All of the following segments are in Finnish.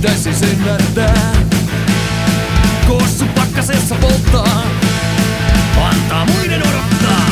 pitäisis ymmärtää. Kossu pakkasessa polttaa, antaa muiden odottaa.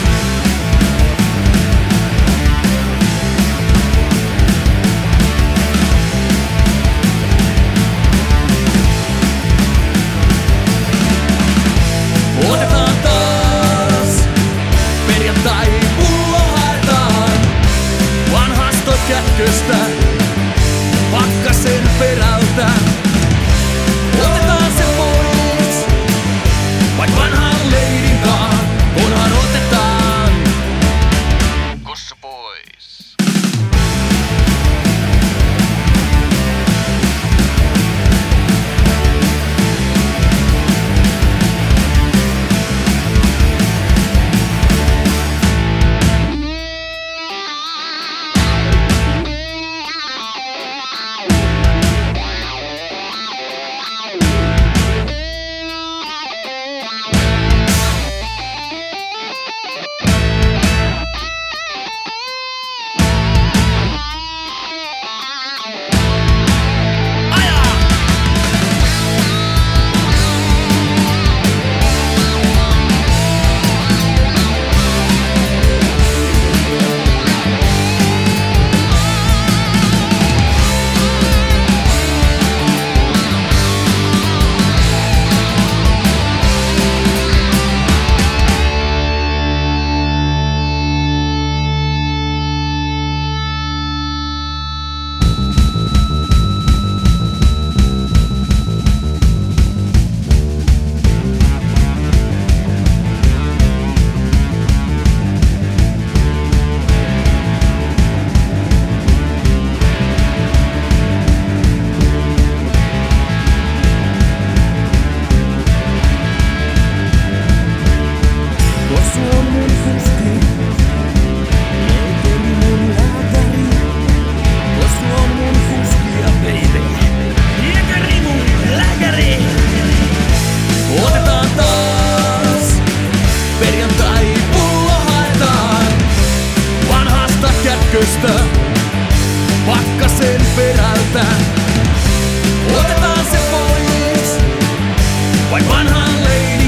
Otetaan taas perjantai pullo haetaan vanhasta kätköstä pakkasen perältä. Otetaan se pois, vaik vanhan leidinkaan, kunhan otetaan kossu pois. Otetaan taas perjantai pullo haetaan vanhasta kätköstä pakkasen perältä. Otetaan se pois, vain vanhan leidin.